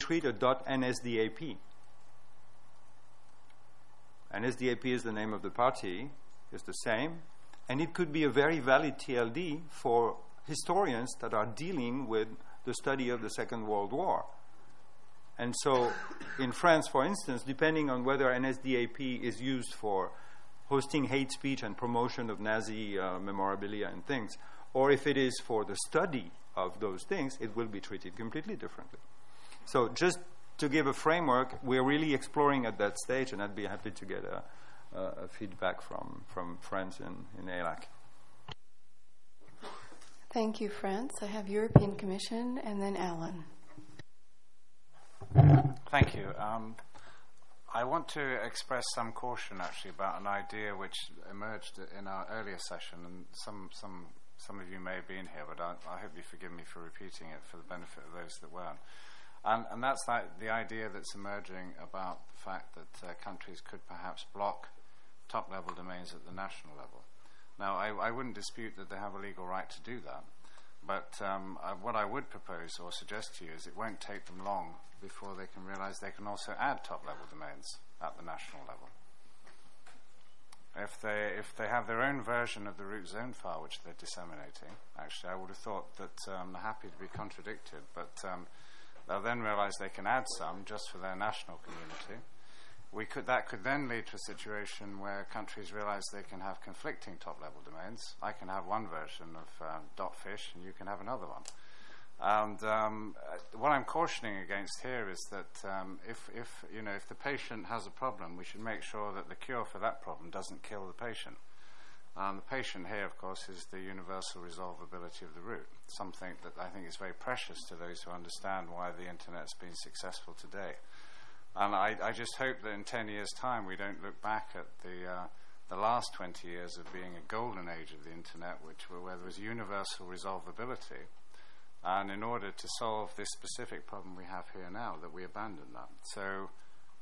treat a .NSDAP. NSDAP is the name of the party, it's the same, and it could be a very valid TLD for historians that are dealing with the study of the Second World War. And so in France, for instance, depending on whether NSDAP is used for hosting hate speech and promotion of Nazi memorabilia and things, or if it is for the study of those things, it will be treated completely differently. So just to give a framework, we're really exploring at that stage, and I'd be happy to get a feedback from friends in ELAC. Thank you, France. I have European Commission and then Alan. Thank you. I want to express some caution, actually, about an idea which emerged in our earlier session, and some of you may have been here, but I hope you forgive me for repeating it for the benefit of those that weren't. And that's the idea that's emerging about the fact that countries could perhaps block top-level domains at the national level. Now, I wouldn't dispute that they have a legal right to do that, but what I would propose or suggest to you is it won't take them long before they can realize they can also add top-level domains at the national level. If they have their own version of the root zone file which they're disseminating, actually I would have thought that they're happy to be contradicted, but they'll then realize they can add some just for their national community. That could then lead to a situation where countries realize they can have conflicting top-level domains. I can have one version of .fish and you can have another one. And what I'm cautioning against here is that if the patient has a problem, we should make sure that the cure for that problem doesn't kill the patient. The patient here, of course, is the universal resolvability of the root, something that I think is very precious to those who understand why the Internet's been successful today. And I just hope that in 10 years' time we don't look back at the last 20 years of being a golden age of the Internet, where there was universal resolvability. And in order to solve this specific problem we have here now, that we abandon that. So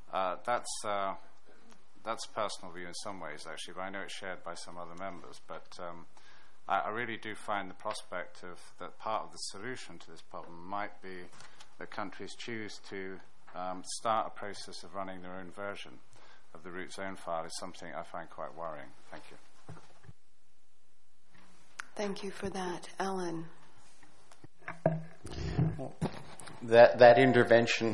that's a personal view in some ways, actually, but I know it's shared by some other members. But I really do find the prospect of that part of the solution to this problem might be that countries choose to start a process of running their own version of the root zone file is something I find quite worrying. Thank you. Thank you for that. Alan. Well, that intervention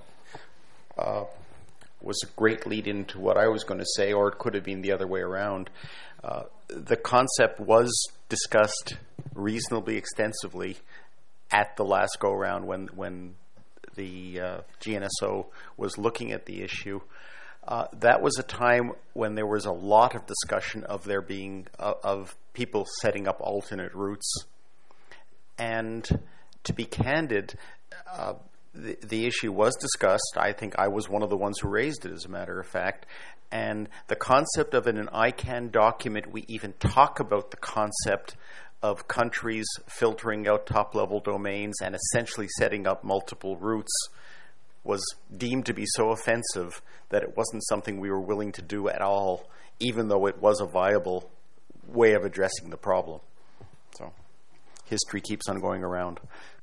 was a great lead into what I was going to say, or it could have been the other way around. The concept was discussed reasonably extensively at the last go-round when the GNSO was looking at the issue. That was a time when there was a lot of discussion of there being of people setting up alternate routes. And to be candid, the issue was discussed. I think I was one of the ones who raised it, as a matter of fact. And the concept of an ICANN document, we even talk about the concept of countries filtering out top-level domains and essentially setting up multiple routes, was deemed to be so offensive that it wasn't something we were willing to do at all, even though it was a viable way of addressing the problem. So history keeps on going around.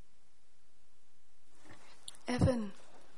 Evan.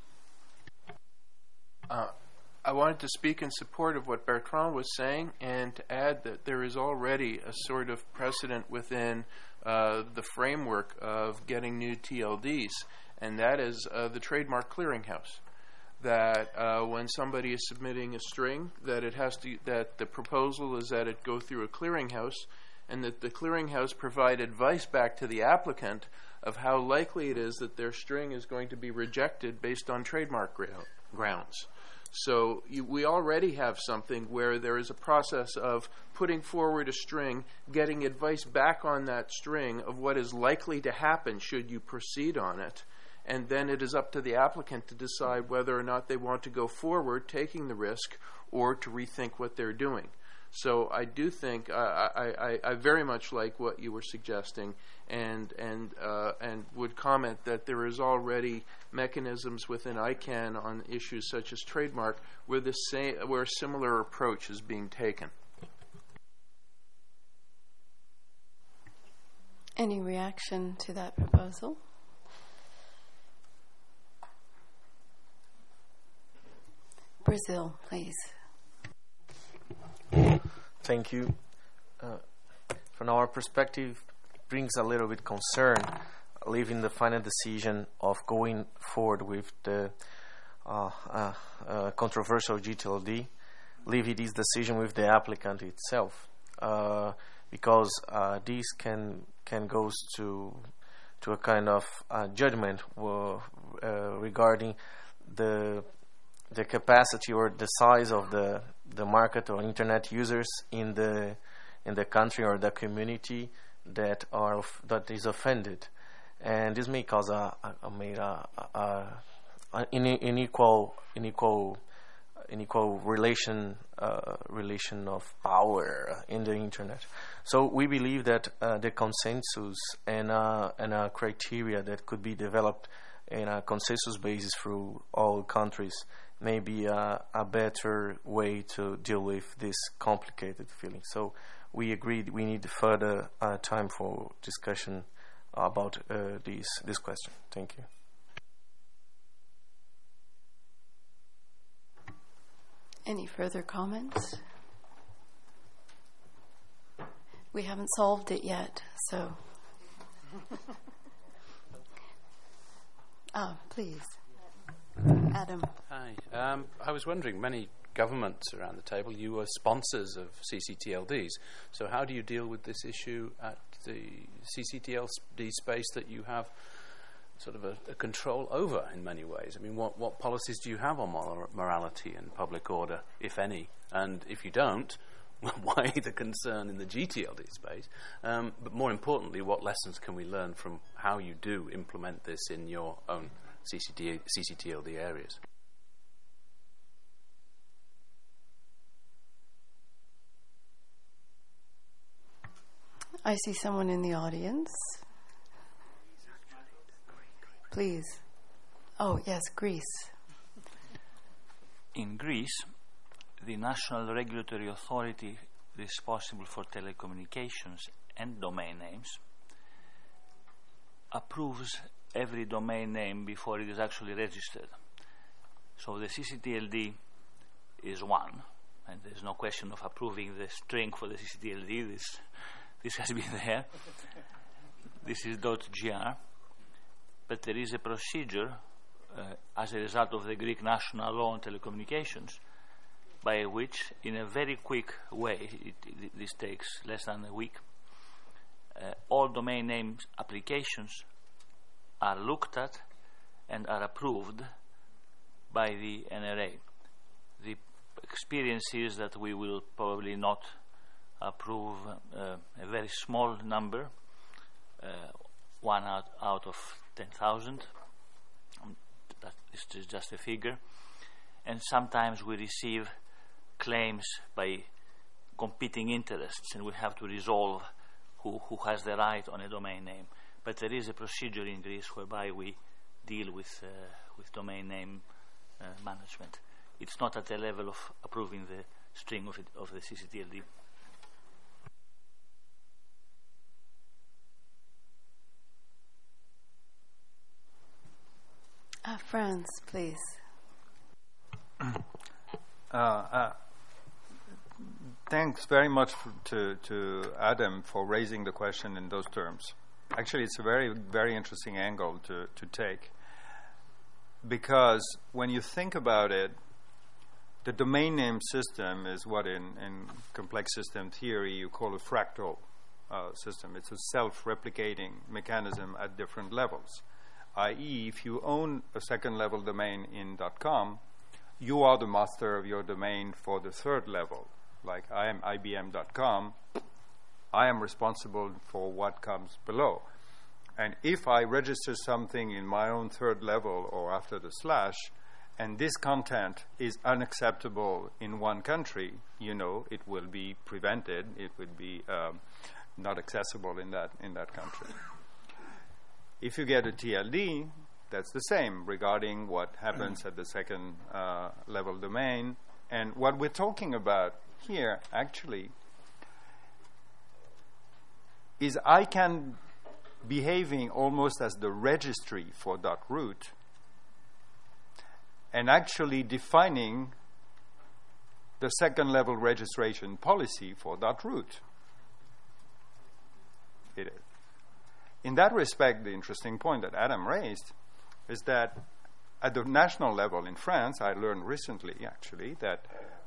I wanted to speak in support of what Bertrand was saying and to add that there is already a sort of precedent within the framework of getting new TLDs, and that is the Trademark Clearinghouse. That when somebody is submitting a string, that the proposal is that it go through a clearinghouse, and that the clearinghouse provide advice back to the applicant of how likely it is that their string is going to be rejected based on trademark grounds. So we already have something where there is a process of putting forward a string, getting advice back on that string of what is likely to happen should you proceed on it, and then it is up to the applicant to decide whether or not they want to go forward taking the risk or to rethink what they're doing. So I do think I very much like what you were suggesting, and would comment that there is already mechanisms within ICANN on issues such as trademark where a similar approach is being taken. Any reaction to that proposal? Brazil, please. Thank you. From our perspective, it brings a little bit concern leaving the final decision of going forward with the controversial GTLD, leaving this decision with the applicant itself, because this can goes to a kind of judgment regarding the capacity or the size of the market or internet users in the country or the community that is offended, and this may cause an unequal relation of power in the internet. So we believe that the consensus and a criteria that could be developed in a consensus basis through all countries may be a better way to deal with this complicated feeling. So we agreed we need further time for discussion about this question. Thank you. Any further comments? We haven't solved it yet, so. Please. Adam. Hi. I was wondering, many governments around the table, you were sponsors of CCTLDs. So how do you deal with this issue at the CCTLD space that you have sort of a control over in many ways? I mean, what policies do you have on morality and public order, if any? And if you don't, why the concern in the GTLD space? But more importantly, what lessons can we learn from how you do implement this in your own CCTLD areas? I see someone in the audience. Please. Oh, yes, Greece. In Greece, the national regulatory authority responsible for telecommunications and domain names approves every domain name before it is actually registered. So the CCTLD is one, and there's no question of approving the string for the CCTLD. This has been there. This is .gr. But there is a procedure as a result of the Greek national law on telecommunications by which, in a very quick way, this takes less than a week, all domain name applications are looked at and are approved by the NRA. The experience is that we will probably not approve a very small number, one out of 10,000. That is just a figure. And sometimes we receive claims by competing interests, and we have to resolve who has the right on a domain name. But there is a procedure in Greece whereby we deal with domain name management. It's not at the level of approving the string of the CCTLD. Franz, please. Thanks very much to Adam for raising the question in those terms. Actually, it's a very, very interesting angle to take, because when you think about it, the domain name system is what in complex system theory you call a fractal system. It's a self-replicating mechanism at different levels. I.e., if you own a second-level domain in .com, you are the master of your domain for the third level. Like I am IBM.com, I am responsible for what comes below. And if I register something in my own third level or after the slash, and this content is unacceptable in one country, it will be prevented. It would be not accessible in that country. If you get a TLD, that's the same regarding what happens at the second level domain. And what we're talking about here actually is ICANN behaving almost as the registry for .root and actually defining the second level registration policy for that route. It is. In that respect, the interesting point that Adam raised is that at the national level in France, I learned recently actually that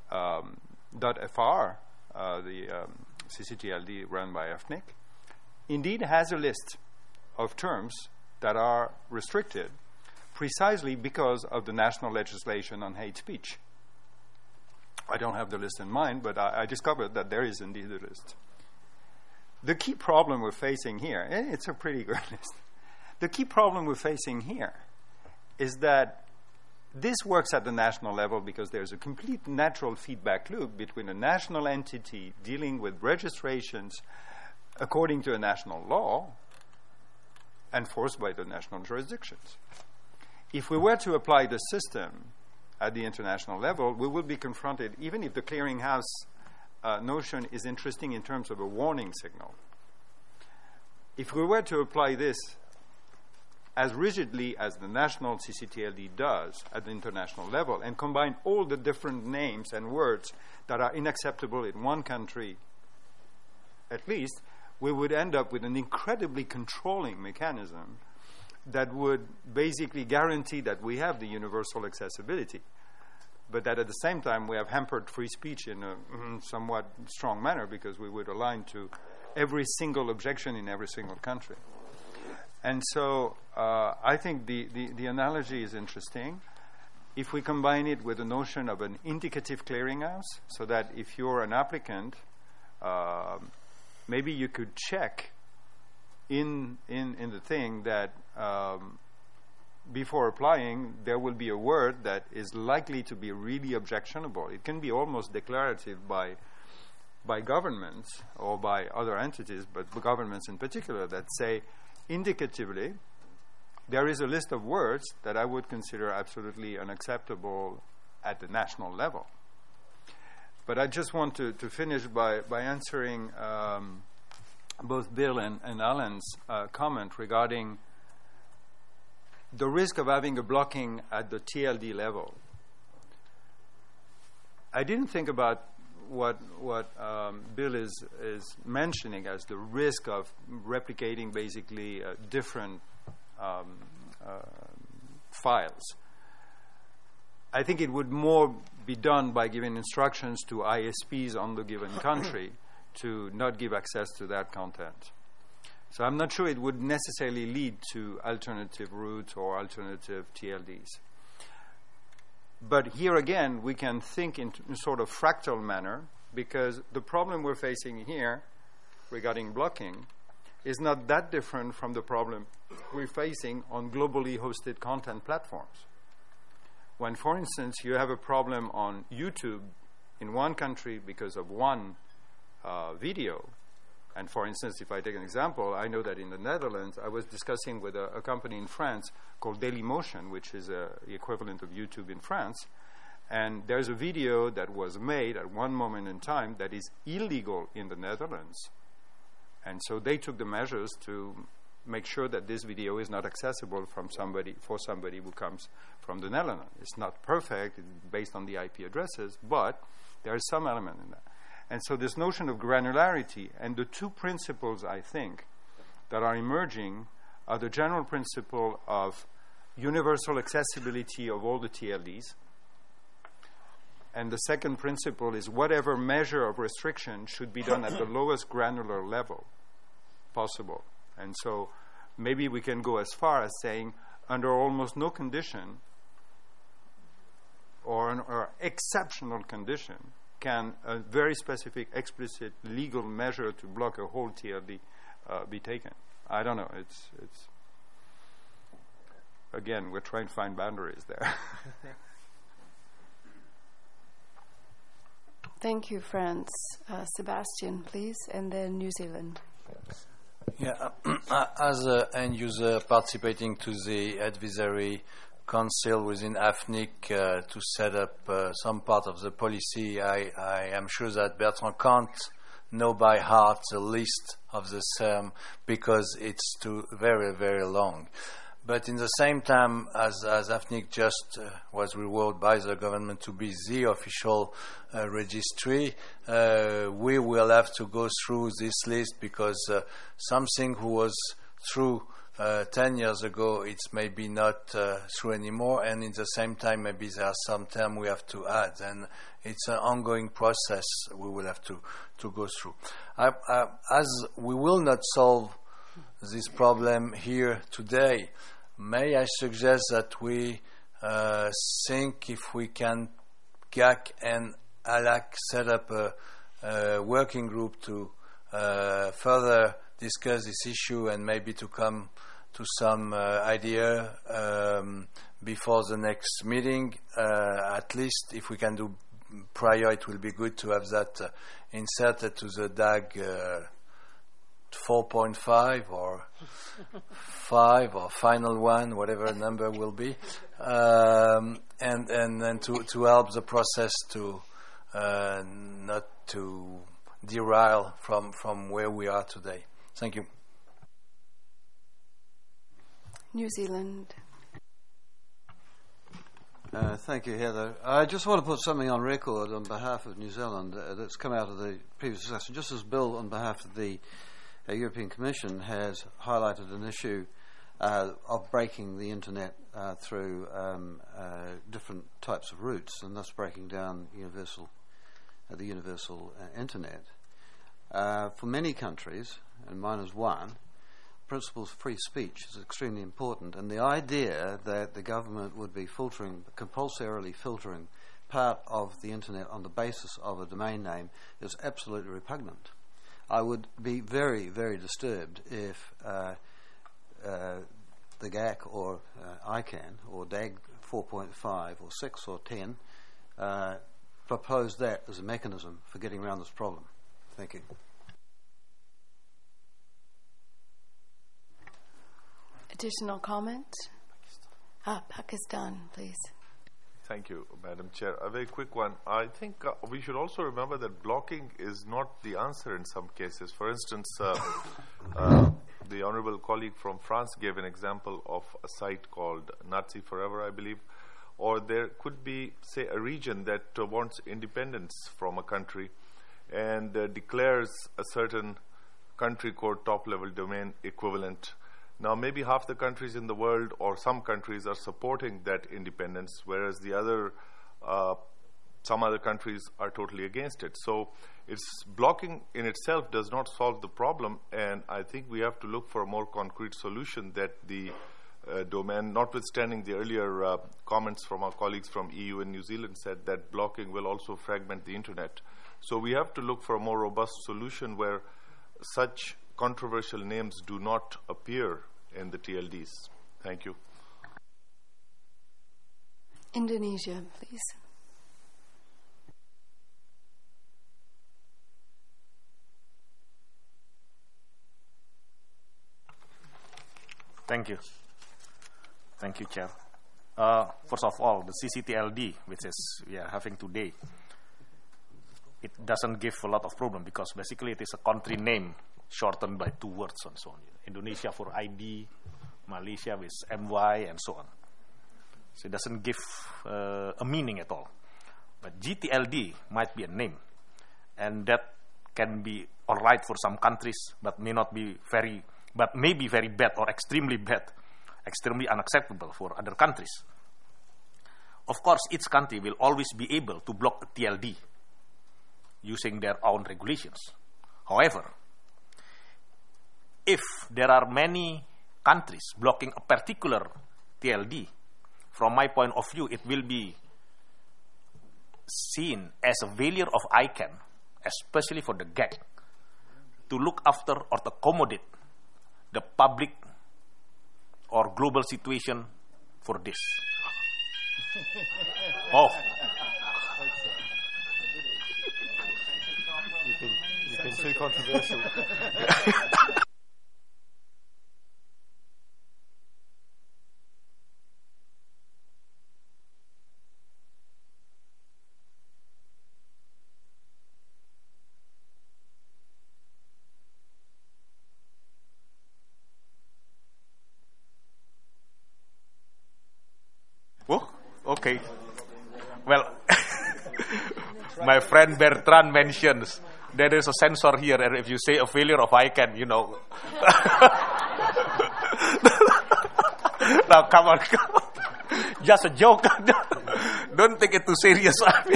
.fr, the CCTLD run by AFNIC, indeed has a list of terms that are restricted precisely because of the national legislation on hate speech. I don't have the list in mind, but I discovered that there is indeed a list. The key problem we're facing here, it's a pretty good list. The key problem we're facing here is that this works at the national level because there's a complete natural feedback loop between a national entity dealing with registrations according to a national law enforced by the national jurisdictions. If we were to apply the system at the international level, we would be confronted, even if the clearinghouse notion is interesting in terms of a warning signal. If we were to apply this as rigidly as the national CCTLD does at the international level and combine all the different names and words that are unacceptable in one country, at least, we would end up with an incredibly controlling mechanism that would basically guarantee that we have the universal accessibility, but that at the same time we have hampered free speech in a somewhat strong manner because we would align to every single objection in every single country. And so I think the analogy is interesting. If we combine it with the notion of an indicative clearinghouse, so that if you're an applicant, maybe you could check in the thing that before applying, there will be a word that is likely to be really objectionable. It can be almost declarative by governments or by other entities, but governments in particular, that say, indicatively, there is a list of words that I would consider absolutely unacceptable at the national level. But I just want to finish by answering both Bill and Alan's comment regarding the risk of having a blocking at the TLD level. I didn't think about what Bill is mentioning as the risk of replicating basically different files. I think it would more be done by giving instructions to ISPs on the given country to not give access to that content. So I'm not sure it would necessarily lead to alternative routes or alternative TLDs. But here again, we can think in sort of fractal manner, because the problem we're facing here regarding blocking is not that different from the problem we're facing on globally hosted content platforms. When, for instance, you have a problem on YouTube in one country because of one video, and for instance, if I take an example, I know that in the Netherlands, I was discussing with a company in France called Dailymotion, which is the equivalent of YouTube in France, and there's a video that was made at one moment in time that is illegal in the Netherlands. And so they took the measures to make sure that this video is not accessible for somebody who comes from the Netherlands. It's not perfect, it's based on the IP addresses, but there is some element in that. And so this notion of granularity, and the two principles, I think, that are emerging are the general principle of universal accessibility of all the TLDs. And the second principle is whatever measure of restriction should be done at the lowest granular level possible. And so maybe we can go as far as saying under almost no condition or an exceptional condition can a very specific, explicit legal measure to block a whole TLD be taken. I don't know. It's again, we're trying to find boundaries there. Thank you, France. Sebastian, please, and then New Zealand. Yeah, as an end user participating to the advisory council within AFNIC to set up some part of the policy, I am sure that Bertrand can't know by heart the list of the term because it's too very, very long. But in the same time, as AFNIC just was rewarded by the government to be the official registry, we will have to go through this list because something who was true 10 years ago, it's maybe not true anymore, and in the same time, maybe there are some terms we have to add, and it's an ongoing process we will have to go through. As we will not solve this problem here today, may I suggest that we think if we can, GAC and ALAC, set up a working group to further discuss this issue and maybe to come to some idea before the next meeting. At least if we can do prior, it will be good to have that inserted to the DAG 4.5 or 5 or final one, whatever number will be, and then to help the process to not to derail from where we are today. Thank you. New Zealand. Thank you, Heather. I just want to put something on record on behalf of New Zealand that's come out of the previous discussion. Just as Bill, on behalf of the European Commission, has highlighted an issue of breaking the internet through different types of routes, and thus breaking down the universal internet. For many countries, and mine is one, principles of free speech is extremely important, and the idea that the government would be compulsorily filtering part of the internet on the basis of a domain name is absolutely repugnant. I would be very, very disturbed if the GAC or ICANN or DAG 4.5 or 6 or 10 proposed that as a mechanism for getting around this problem. Thank you. Additional comment? Pakistan, please. Thank you, Madam Chair. A very quick one. I think we should also remember that blocking is not the answer in some cases. For instance, the honourable colleague from France gave an example of a site called Nazi Forever, I believe. Or there could be, say, a region that wants independence from a country and declares a certain country code top-level domain equivalent. Now, maybe half the countries in the world or some countries are supporting that independence, whereas some other countries are totally against it. So it's blocking in itself does not solve the problem, and I think we have to look for a more concrete solution that the domain, notwithstanding the earlier comments from our colleagues from EU and New Zealand said that blocking will also fragment the internet. So we have to look for a more robust solution where such controversial names do not appear in the TLDs. Thank you. Indonesia, please. Thank you. Thank you, Chair. First of all, the CCTLD, which is we are having today, it doesn't give a lot of problem because basically it is a country name shortened by 2 words and so on. Indonesia for ID, Malaysia with MY, and so on. So it doesn't give a meaning at all. But GTLD might be a name, and that can be all right for some countries, but may be very bad or extremely bad, extremely unacceptable for other countries. Of course, each country will always be able to block a TLD using their own regulations. However, if there are many countries blocking a particular TLD, from my point of view, it will be seen as a failure of ICANN, especially for the GAC, to look after or to accommodate the public or global situation for this. Oh. You've been too controversial. Okay. Well, my friend Bertrand mentions there is a censor here, and if you say a failure of ICANN, you know. Now, come on. Just a joke. Don't take it too serious.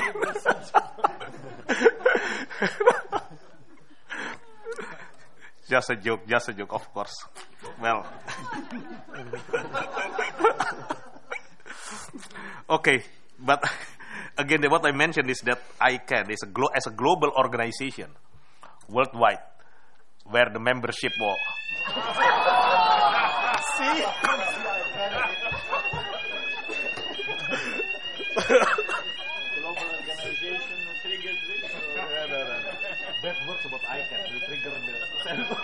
Just a joke, of course. Well. Okay, but again, what I mentioned is that ICANN is as a global organization, worldwide, where the membership was. See? Global organization triggered this? That works about ICANN. You trigger the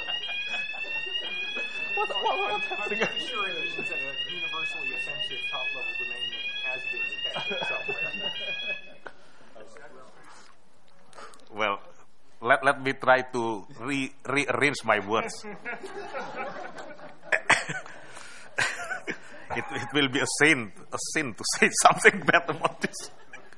I'm pretty sure it is that a universally offensive top-level domain name has been detected somewhere. Well, let me try to rearrange my words. It will be a sin to say something bad about this.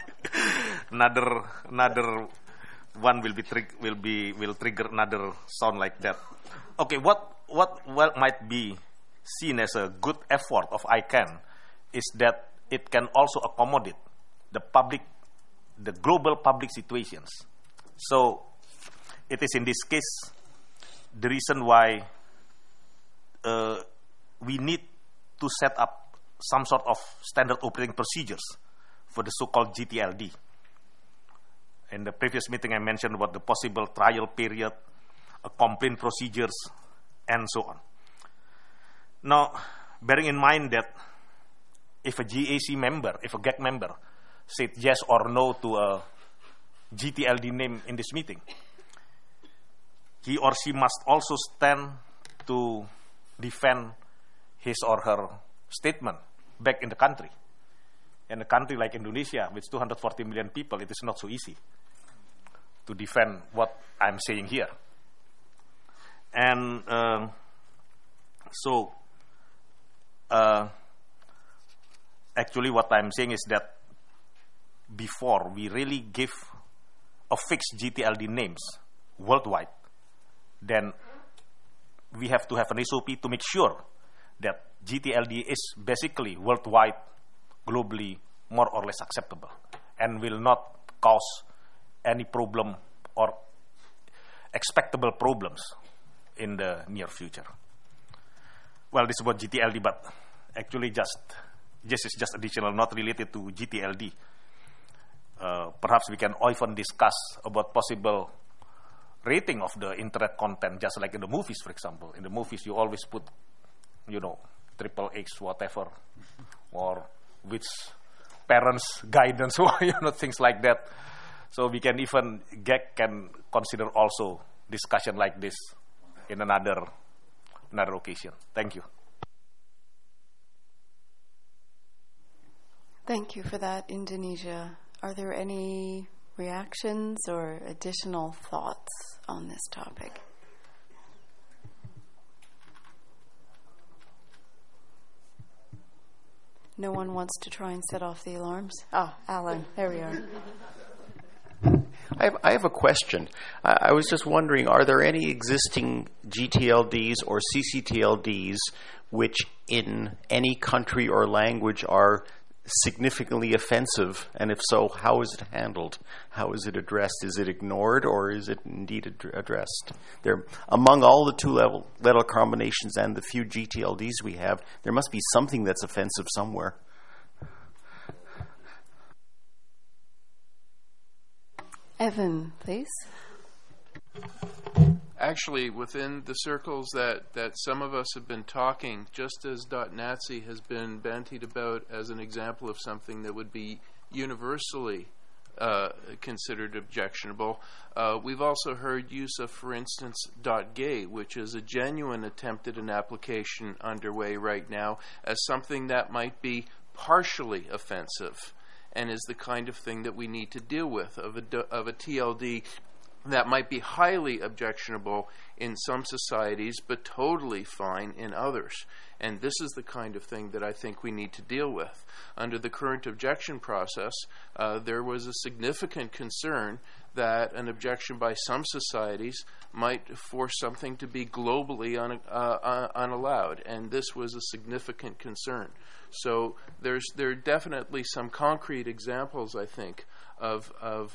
Another one will trigger another sound like that. Okay, what might be seen as a good effort of ICANN is that it can also accommodate the global public situations. So it is in this case the reason why we need to set up some sort of standard operating procedures for the so-called GTLD. In the previous meeting I mentioned about the possible trial period, complaint procedures, and so on. Now, bearing in mind that if a GAC member, if a GAC member said yes or no to a GTLD name in this meeting, he or she must also stand to defend his or her statement back in the country. In a country like Indonesia, with 240 million people, it is not so easy to defend what I'm saying here. And actually what I'm saying is that before we really give a fixed GTLD names worldwide, then we have to have an SOP to make sure that GTLD is basically worldwide, globally, more or less acceptable, and will not cause any problem or expectable problems in the near future. Well, this is about GTLD, but actually this is just additional, not related to GTLD. Perhaps we can often discuss about possible rating of the internet content, just like in the movies, for example. In the movies, you always put, XXX, whatever, or which parents' guidance, or things like that. So we can even can consider also discussion like this in another occasion. Thank you. Thank you for that, Indonesia. Are there any reactions or additional thoughts on this topic? No one wants to try and set off the alarms? Alan, there we are. I have a question. I was just wondering, are there any existing GTLDs or CCTLDs which in any country or language are significantly offensive? And if so, how is it handled? How is it addressed? Is it ignored, or is it indeed addressed? There, among all the two-letter combinations and the few GTLDs we have, there must be something that's offensive somewhere. Evan, please. Actually, within the circles that some of us have been talking, just as .NATC has been bandied about as an example of something that would be universally considered objectionable, we've also heard use of, for instance, .gay, which is a genuine attempt at an application underway right now, as something that might be partially offensive, and is the kind of thing that we need to deal with, of a TLD that might be highly objectionable in some societies, but totally fine in others. And this is the kind of thing that I think we need to deal with. Under the current objection process, there was a significant concern that an objection by some societies might force something to be globally unallowed, and this was a significant concern. So there are definitely some concrete examples, I think, of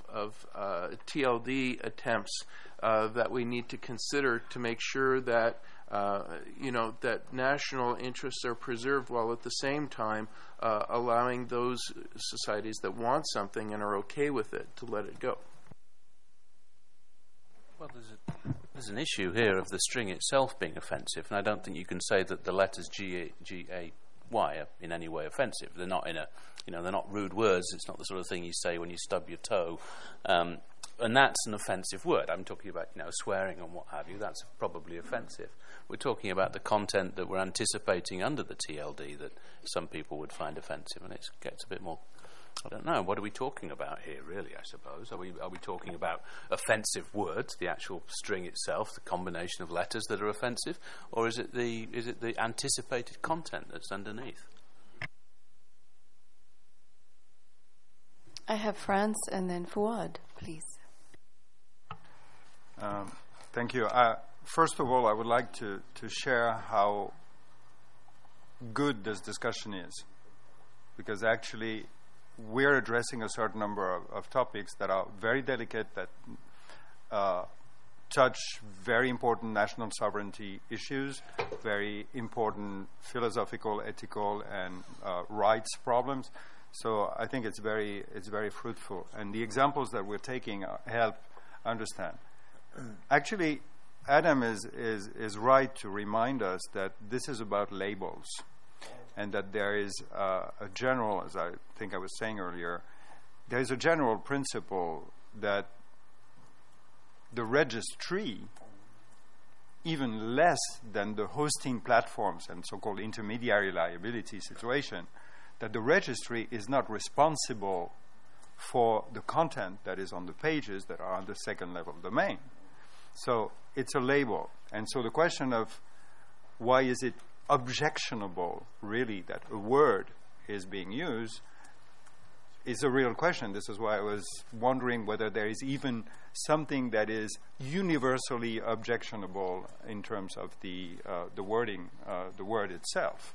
TLD attempts that we need to consider to make sure that that national interests are preserved, while at the same time allowing those societies that want something and are okay with it to let it go. Well, there's an issue here of the string itself being offensive, and I don't think you can say that the letters G-A-Y are in any way offensive. They're not they're not rude words. It's not the sort of thing you say when you stub your toe, and that's an offensive word. I'm talking about swearing and what have you. That's probably offensive. We're talking about the content that we're anticipating under the TLD that some people would find offensive, and it gets a bit more. I don't know. What are we talking about here, really, I suppose? Are we talking about offensive words, the actual string itself, the combination of letters that are offensive, or is it the anticipated content that's underneath? I have France and then Fuad, please. Thank you. First of all, I would like to share how good this discussion is, because actually we're addressing a certain number of topics that are very delicate, that touch very important national sovereignty issues, very important philosophical, ethical, and rights problems. So I think it's very fruitful, and the examples that we're taking help understand. Actually, Adam is right to remind us that this is about labels, and that there is a general, as I think I was saying earlier, there is a general principle that the registry, even less than the hosting platforms and so-called intermediary liability situation, that the registry is not responsible for the content that is on the pages that are on the second level domain. So it's a label. And so the question of why is it objectionable, really, that a word is being used is a real question. This is why I was wondering whether there is even something that is universally objectionable in terms of the wording, the word itself.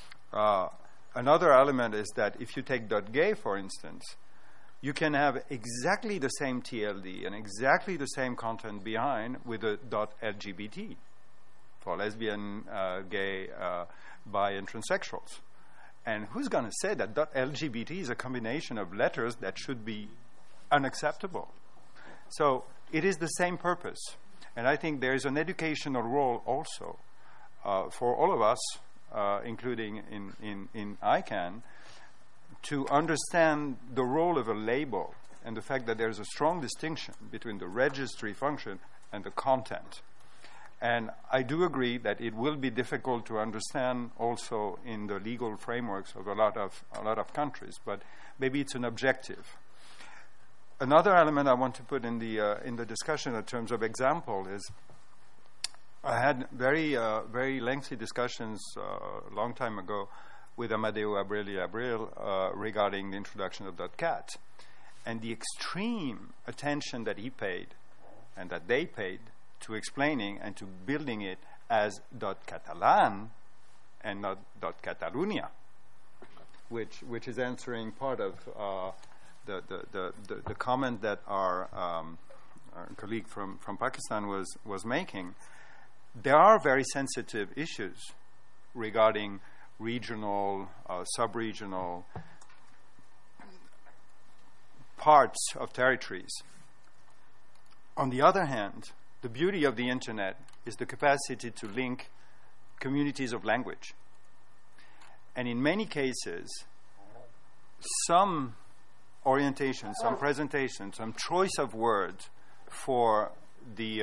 Another element is that if you take .gay, for instance, you can have exactly the same TLD and exactly the same content behind with a .LGBT for lesbian, gay, bi, and transsexuals. And who's going to say that .LGBT is a combination of letters that should be unacceptable? So it is the same purpose. And I think there is an educational role also for all of us, including in ICANN, to understand the role of a label and the fact that there is a strong distinction between the registry function and the content. And I do agree that it will be difficult to understand also in the legal frameworks of a lot of countries, but maybe it's an objective. Another element I want to put in the discussion in terms of example is I had very lengthy discussions a long time ago with Amadeo Abril regarding the introduction of .cat, and the extreme attention that he paid and that they paid to explaining and to building it as .catalan and not .catalunya, which is answering part of the comment that our colleague from Pakistan was making. There are very sensitive issues regarding regional, sub-regional parts of territories. On the other hand, the beauty of the internet is the capacity to link communities of language. And in many cases, some orientation, some presentation, some choice of words for the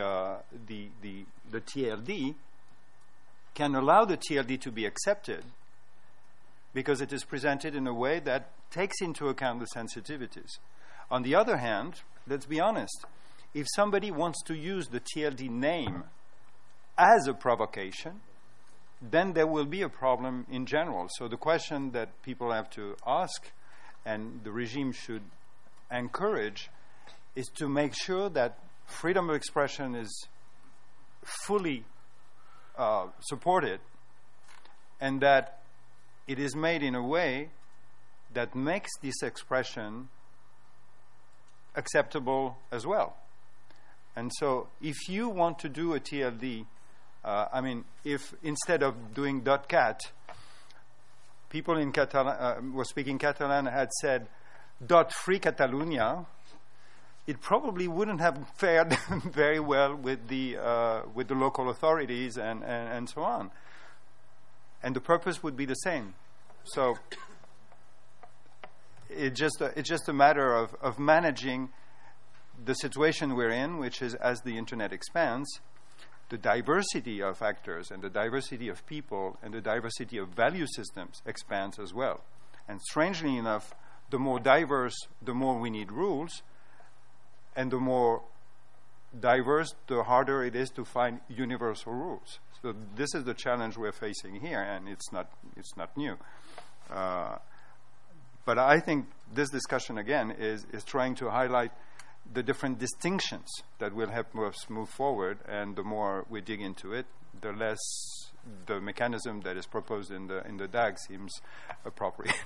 TLD can allow the TLD to be accepted because it is presented in a way that takes into account the sensitivities. On the other hand, let's be honest, if somebody wants to use the TLD name as a provocation, then there will be a problem in general. So the question that people have to ask, and the regime should encourage, is to make sure that freedom of expression is fully supported, and that it is made in a way that makes this expression acceptable as well. And so if you want to do a TLD, if instead of doing .cat, people in Catalan were speaking Catalan had said .free Catalunya, it probably wouldn't have fared very well with the local authorities and so on. And the purpose would be the same. So it's just a matter of managing the situation we're in, which is, as the internet expands, the diversity of actors and the diversity of people and the diversity of value systems expands as well. And strangely enough, the more diverse, the more we need rules, and the more diverse, the harder it is to find universal rules. So this is the challenge we're facing here, and it's not new. But I think this discussion, again, is trying to highlight the different distinctions that will help us move forward, and the more we dig into it, the less the mechanism that is proposed in the DAG seems appropriate.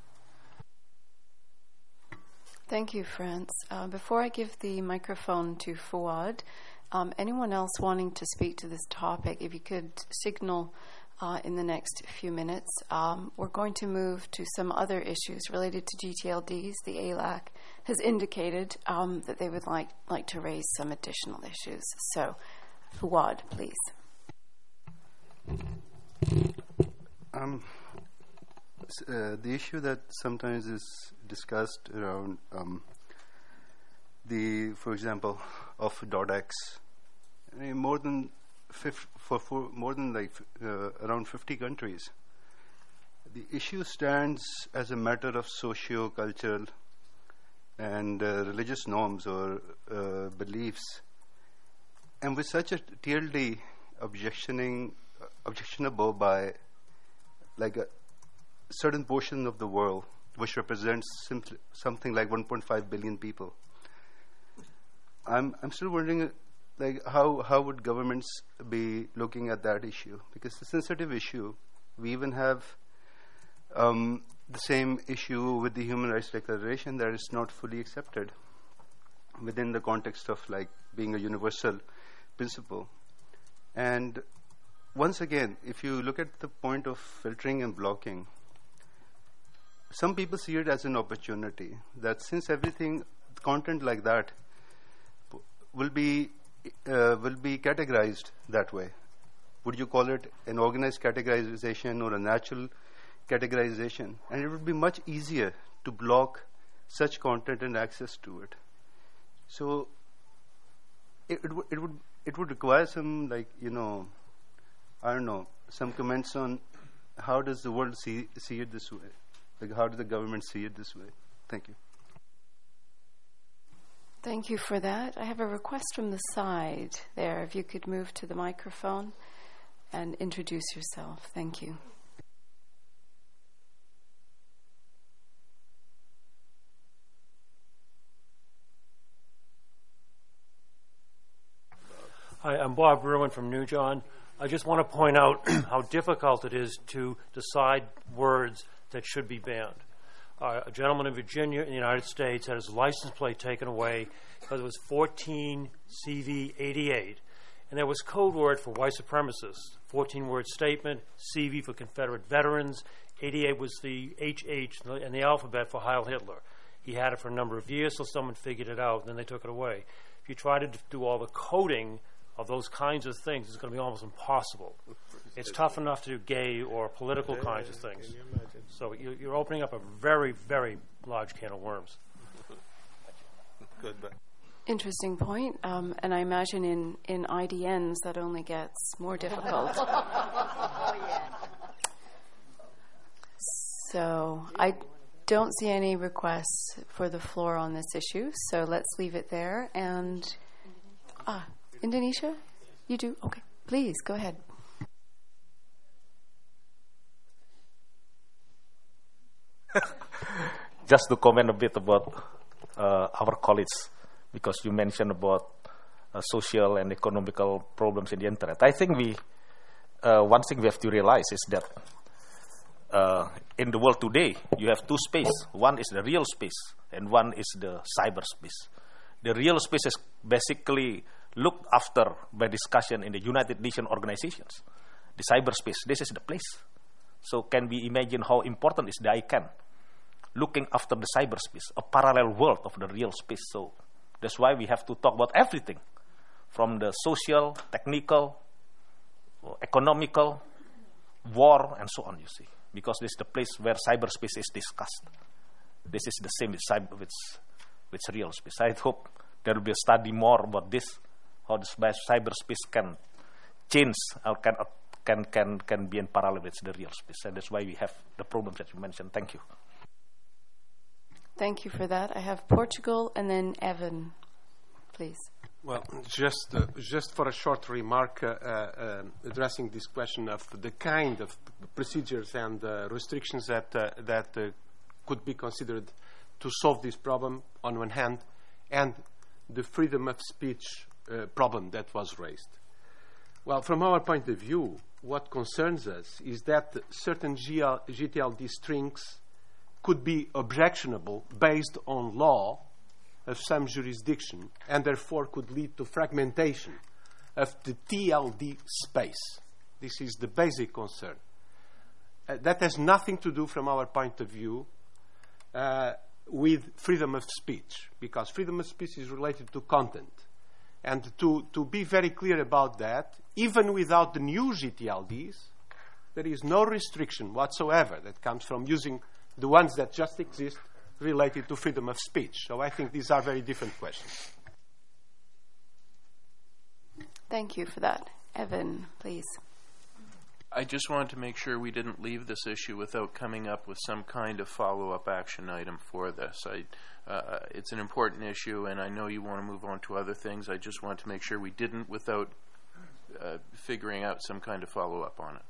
Thank you, France. Before I give the microphone to Fouad, anyone else wanting to speak to this topic, if you could signal in the next few minutes. We're going to move to some other issues related to GTLDs. The ALAC has indicated that they would like to raise some additional issues. So, Fouad, please. The issue that sometimes is discussed around for example, of .x, more than around 50 countries, the issue stands as a matter of socio-cultural and religious norms or beliefs. And with such a TLD objectionable by like a certain portion of the world, which represents something like 1.5 billion people, I'm still wondering, like, how would governments be looking at that issue? Because it's a sensitive issue. We even have the same issue with the Human Rights Declaration that is not fully accepted within the context of like being a universal principle. And once again, if you look at the point of filtering and blocking, some people see it as an opportunity, that since everything, content like that will be categorized that way. Would you call it an organized categorization or a natural categorization? And it would be much easier to block such content and access to it. So it would require some, like, I don't know, some comments on how does the world see it this way? Like, how does the government see it this way? Thank you. Thank you for that. I have a request from the side there. If you could move to the microphone and introduce yourself. Thank you. Hi, I'm Bob Ruin from New John. I just want to point out how difficult it is to decide words that should be banned. A gentleman in Virginia in the United States had his license plate taken away because it was 14 CV88. And there was code word for white supremacists, 14-word statement, CV for Confederate veterans, 88 was the HH and the alphabet for Heil Hitler. He had it for a number of years till someone figured it out, and then they took it away. If you try to do all the coding of those kinds of things, it's going to be almost impossible. It's tough enough to do gay or political kinds of things. So you're opening up a very, very large can of worms. Good. Interesting point. And I imagine in IDNs that only gets more difficult. So I don't see any requests for the floor on this issue, so let's leave it there. And Indonesia? You do? Okay. Please, go ahead. Just to comment a bit about our colleagues, because you mentioned about social and economical problems in the internet. I think one thing we have to realize is that in the world today, you have two spaces. One is the real space, and one is the cyberspace. The real space is basically looked after by discussion in the United Nations organizations. The cyberspace, this is the place. So can we imagine how important is the ICANN? Looking after the cyberspace, a parallel world of the real space. So that's why we have to talk about everything, from the social, technical, economical, war, and so on, you see. Because this is the place where cyberspace is discussed. This is the same with real space. I hope there will be a study more about this, how the cyberspace can change or can be in parallel with the real space. And that's why we have the problems that you mentioned. Thank you. Thank you for that. I have Portugal and then Evan, please. Well, just for a short remark addressing this question of the kind of procedures and restrictions that could be considered to solve this problem on one hand, and the freedom of speech problem that was raised. Well, from our point of view, what concerns us is that certain GTLD strings could be objectionable based on law of some jurisdiction, and therefore could lead to fragmentation of the TLD space. This is the basic concern. That has nothing to do, from our point of view, with freedom of speech, because freedom of speech is related to content. And to be very clear about that, even without the new GTLDs, there is no restriction whatsoever that comes from using the ones that just exist related to freedom of speech. So I think these are very different questions. Thank you for that. Evan, please. I just wanted to make sure we didn't leave this issue without coming up with some kind of follow-up action item for this. It's an important issue, and I know you want to move on to other things. I just want to make sure we didn't without figuring out some kind of follow-up on it.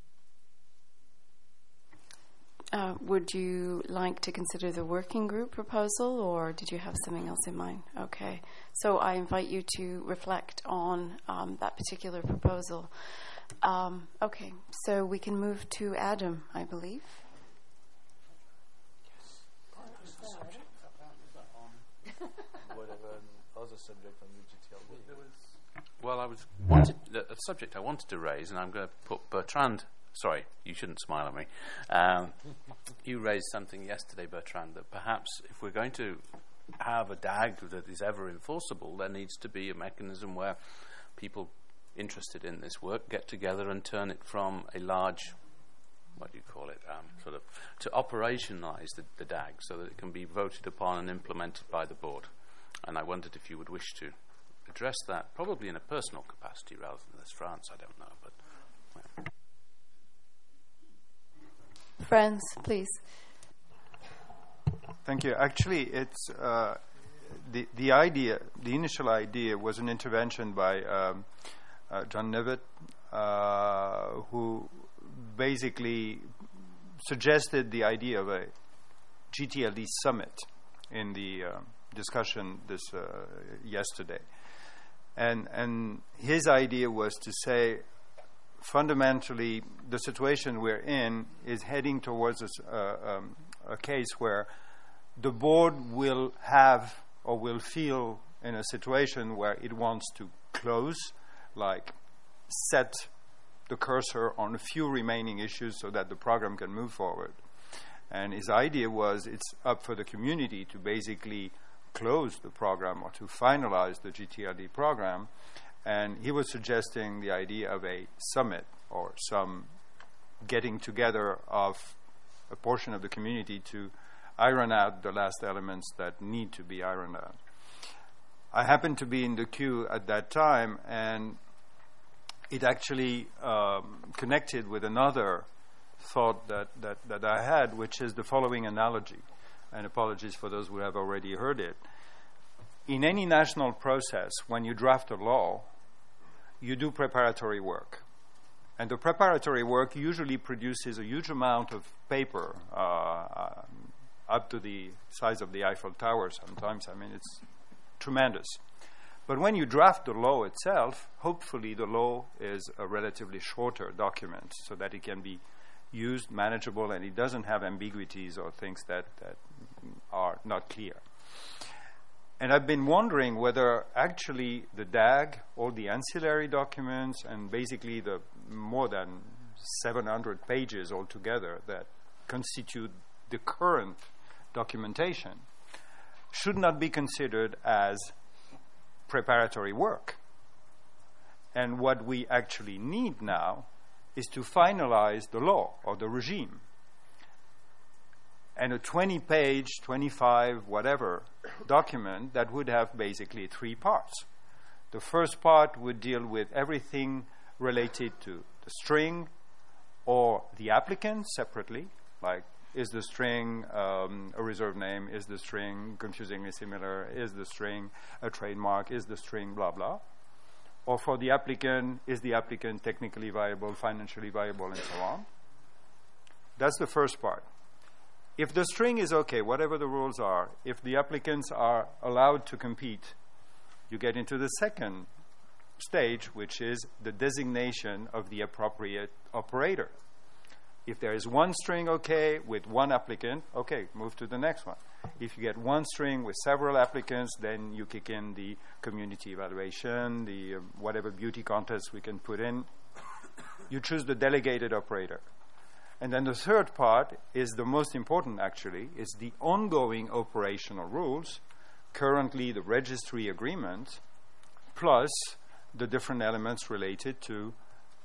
Would you like to consider the working group proposal, or did you have something else in mind? Okay. So I invite you to reflect on that particular proposal. Okay. So we can move to Adam, I believe. Well, the subject I wanted to raise, and I'm going to put Bertrand. Sorry, you shouldn't smile at me. You raised something yesterday, Bertrand, that perhaps if we're going to have a DAG that is ever enforceable, there needs to be a mechanism where people interested in this work get together and turn it from a large, what do you call it, sort of, to operationalize the DAG so that it can be voted upon and implemented by the board. And I wondered if you would wish to address that, probably in a personal capacity rather than as France, I don't know, but... Well. Franz, please. Thank you. Actually, it's the idea. The initial idea was an intervention by John Nivet, who basically suggested the idea of a GTLD summit in the discussion yesterday, and his idea was to say, fundamentally, the situation we're in is heading towards a case where the board will have or will feel in a situation where it wants to close, like set the cursor on a few remaining issues so that the program can move forward. And his idea was it's up for the community to basically close the program or to finalize the GTLD program. And he was suggesting the idea of a summit or some getting together of a portion of the community to iron out the last elements that need to be ironed out. I happened to be in the queue at that time, and it actually connected with another thought that I had, which is the following analogy. And apologies for those who have already heard it. in any national process, when you draft a law, you do preparatory work. And the preparatory work usually produces a huge amount of paper, up to the size of the Eiffel Tower sometimes. I mean, it's tremendous. But when you draft the law itself, hopefully the law is a relatively shorter document so that it can be used, manageable, and it doesn't have ambiguities or things that are not clear. And I've been wondering whether actually the DAG, all the ancillary documents, and basically the more than 700 pages altogether that constitute the current documentation, should not be considered as preparatory work. And what we actually need now is to finalize the law or the regime. And a 20-page, 25, whatever document that would have basically 3 parts. The first part would deal with everything related to the string or the applicant separately, like is the string a reserve name, is the string confusingly similar, is the string a trademark, is the string blah blah. Or for the applicant, is the applicant technically viable, financially viable, and so on. That's the first part. If the string is okay, whatever the rules are, if the applicants are allowed to compete, you get into the second stage, which is the designation of the appropriate operator. If there is one string okay with one applicant, okay, move to the next one. If you get one string with several applicants, then you kick in the community evaluation, the whatever beauty contest we can put in. You choose the delegated operator. And then the third part is the most important, actually, is the ongoing operational rules, currently the registry agreement, plus the different elements related to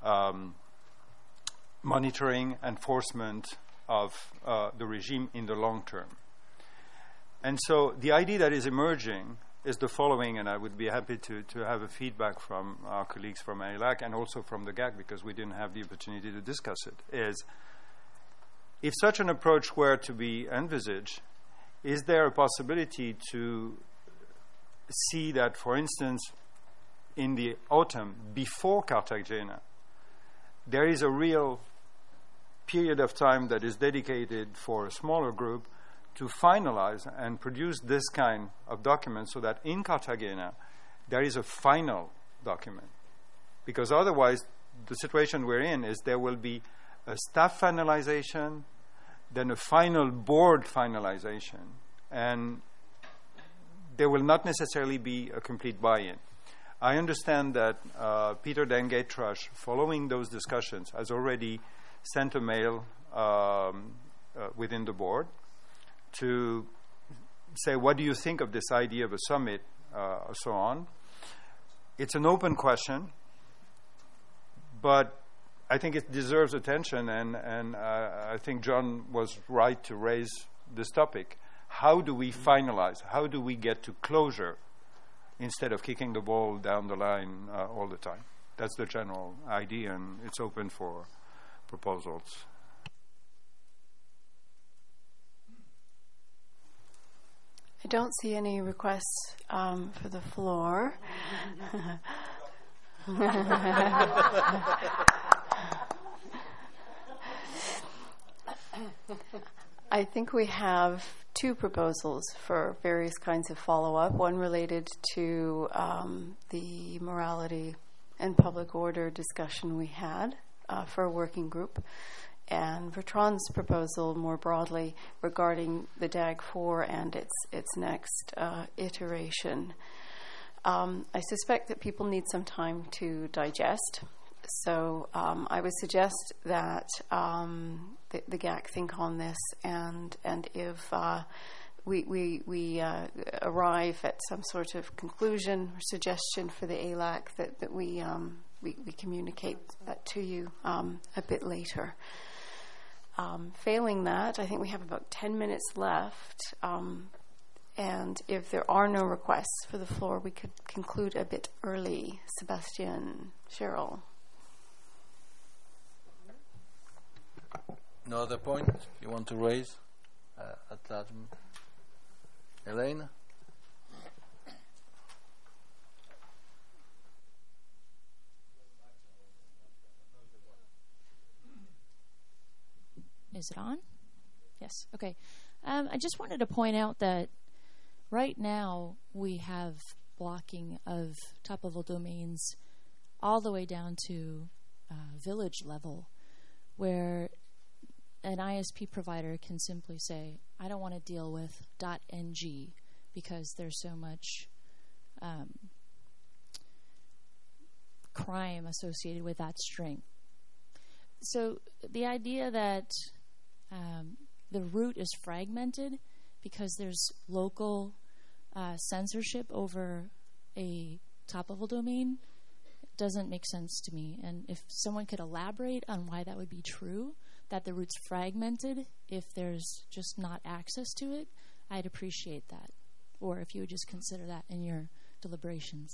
monitoring, enforcement of the regime in the long term. And so the idea that is emerging is the following, and I would be happy to have a feedback from our colleagues from AILAC and also from the GAC, because we didn't have the opportunity to discuss it, is if such an approach were to be envisaged, is there a possibility to see that, for instance, in the autumn, before Cartagena, there is a real period of time that is dedicated for a smaller group to finalize and produce this kind of document so that in Cartagena there is a final document? Because otherwise, the situation we're in is there will be a staff finalization, then a final board finalization, and there will not necessarily be a complete buy-in. I understand that Peter Dengate-Trush, following those discussions, has already sent a mail within the board to say, what do you think of this idea of a summit, or so on. It's an open question, but I think it deserves attention, and I think John was right to raise this topic. How do we finalize? How do we get to closure instead of kicking the ball down the line all the time? That's the general idea, and it's open for proposals. I don't see any requests for the floor. I think we have 2 proposals for various kinds of follow-up. One related to the morality and public order discussion we had for a working group, and Bertrand's proposal more broadly regarding the DAG-4 and its next iteration. I suspect that people need some time to digest, so I would suggest that the GAC think on this, and if we arrive at some sort of conclusion or suggestion for the AILAC, that we communicate that to you a bit later. Failing that, I think we have about 10 minutes left, and if there are no requests for the floor, we could conclude a bit early. Sebastian, Cheryl. No other point you want to raise at large? Elaine? Is it on? Yes. Okay. I just wanted to point out that right now we have blocking of top-level domains all the way down to village level, where an ISP provider can simply say, I don't want to deal with .ng because there's so much crime associated with that string. So the idea that the root is fragmented because there's local censorship over a top-level domain doesn't make sense to me. And if someone could elaborate on why that would be true, that the root's fragmented if there's just not access to it, I'd appreciate that. Or if you would just consider that in your deliberations.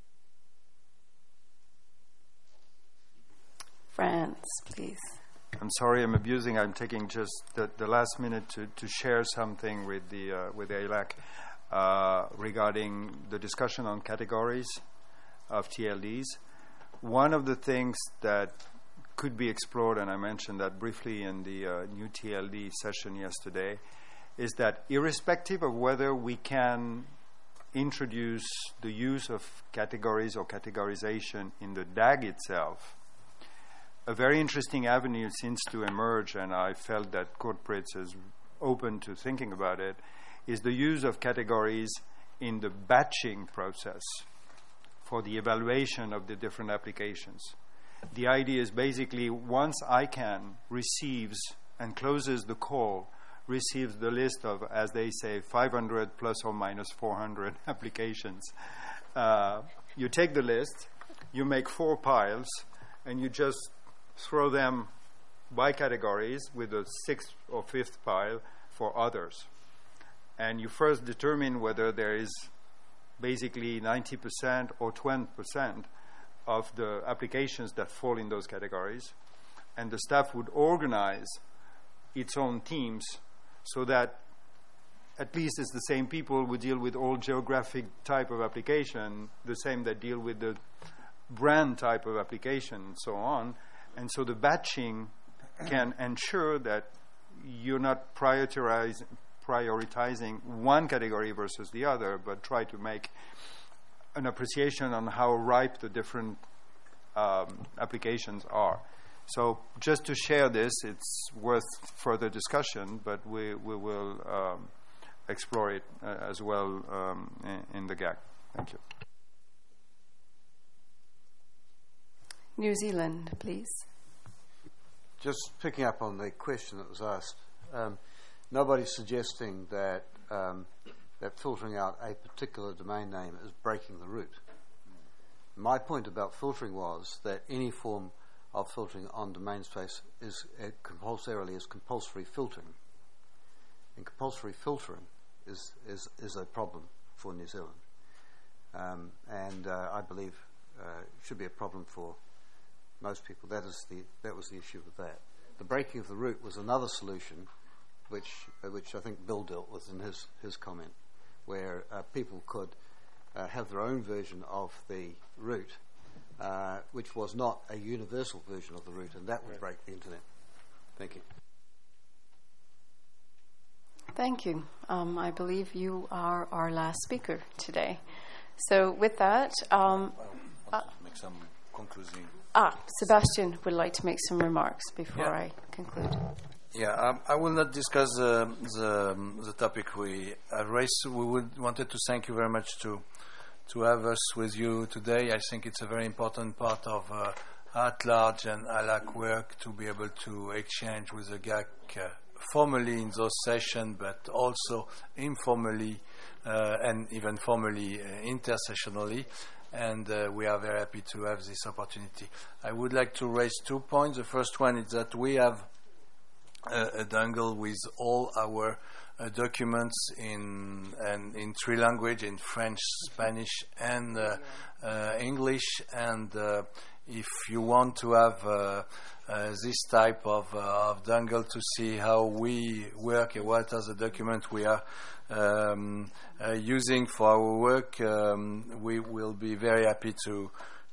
France, please. I'm sorry, I'm taking just the last minute to share something with the ALAC regarding the discussion on categories of TLDs. One of the things that could be explored, and I mentioned that briefly in the new TLD session yesterday, is that irrespective of whether we can introduce the use of categories or categorization in the DAG itself, a very interesting avenue seems to emerge, and I felt that Courtpritz is open to thinking about it, is the use of categories in the batching process for the evaluation of the different applications. The idea is basically once ICANN receives and closes the call, receives the list of, as they say, 500 plus or minus 400 applications. You take the list, you make 4 piles, and you just throw them by categories with a 6th or 5th pile for others. And you first determine whether there is basically 90% or 20% of the applications that fall in those categories. And the staff would organize its own teams so that at least it's the same people who deal with all geographic type of application, the same that deal with the brand type of application, and so on. And so the batching can ensure that you're not prioritizing one category versus the other, but try to make an appreciation on how ripe the different applications are. So just to share this, it's worth further discussion, but we will explore it as well in the GAC. Thank you. New Zealand, please. Just picking up on the question that was asked, nobody's suggesting that that filtering out a particular domain name is breaking the root. My point about filtering was that any form of filtering on domain space is compulsory filtering. And compulsory filtering is a problem for New Zealand. And I believe it should be a problem for most people. That was the issue with that. The breaking of the root was another solution, which I think Bill dealt with in his comment, where people could have their own version of the root, which was not a universal version of the root, and that would break the internet. Thank you. Thank you. I believe you are our last speaker today. So with that, make some concluding. Sebastian would like to make some remarks before I conclude. Yeah, I will not discuss the topic we raised. We wanted to thank you very much to have us with you today. I think it's a very important part of at-large and ALAC work to be able to exchange with the GAC formally in those sessions, but also informally and even formally intersessionally. And we are very happy to have this opportunity. I would like to raise 2 points. The first one is that we have a dongle with all our documents in 3 languages, in French, Spanish, and English. And if you want to have this type of dongle to see how we work and what are the documents we are using for our work, we will be very happy to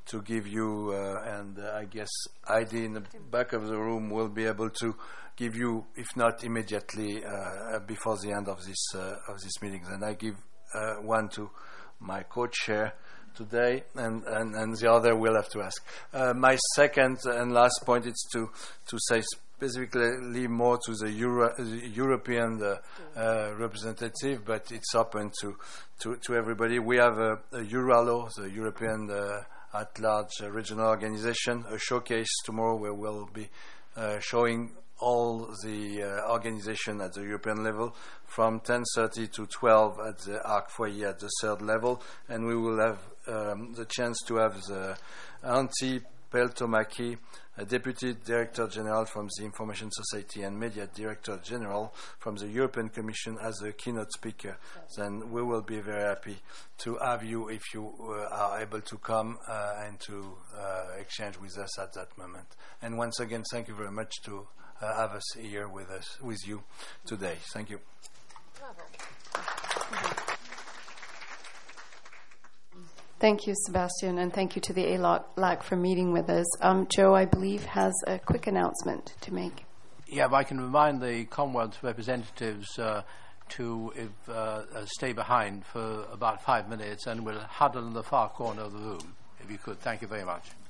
give you, and I guess Heidi in the back of the room will be able to give you, if not immediately, before the end of this meeting. And I give one to my co-chair today, and the other will have to ask. My second and last point is to say specifically more to the European representative, but it's open to everybody. We have a EuroLaw, the European at-large regional organization, a showcase tomorrow where we'll be showing all the organization at the European level from 10:30 to 12 at the Arc Foyer at the third level, and we will have the chance to have the Antti Peltomäki, a Deputy Director General from the Information Society and Media Director General from the European Commission as a keynote speaker. Then we will be very happy to have you if you are able to come and to exchange with us at that moment. And once again, thank you very much to have us here with you today. Thank you. Thank you, Sebastian, and thank you to the ALAC for meeting with us. Joe, I believe, has a quick announcement to make. Yeah, if I can remind the Commonwealth representatives to stay behind for about 5 minutes, and we'll huddle in the far corner of the room, if you could. Thank you very much.